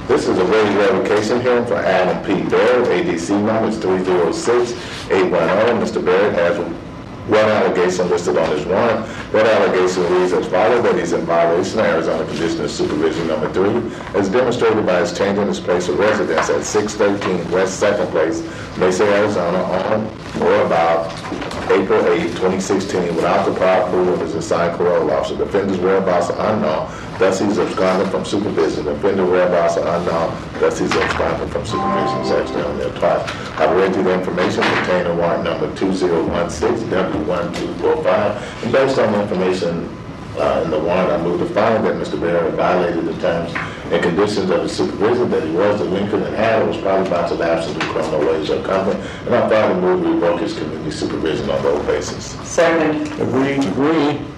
This is a rate revocation hearing for Adam P. Barrett. ADC number is 306-810. Mr. Barrett has one allegation listed on his warrant. That allegation reads as follows: that he's in violation of Arizona Condition of Supervision number 3, as demonstrated by his changing his place of residence at 613 West 2nd Place, Mesa, Arizona, on or about April 8, 2016, without the prior approval of his assigned parole officer. The offender's whereabouts are unknown, thus he's absconding from supervision. The offender's whereabouts are unknown, thus he's absconding from supervision. Is actually on their part. I've read you the information contained in warrant number 2016-W1245, and based on the information in the warrant, I move to find that Mr. Barrett violated the terms and conditions of his supervision, that he was delinquent and had or was probably about to lapse into criminal ways or company, and I further move to revoke his community supervision on those basis. Second. Agreed.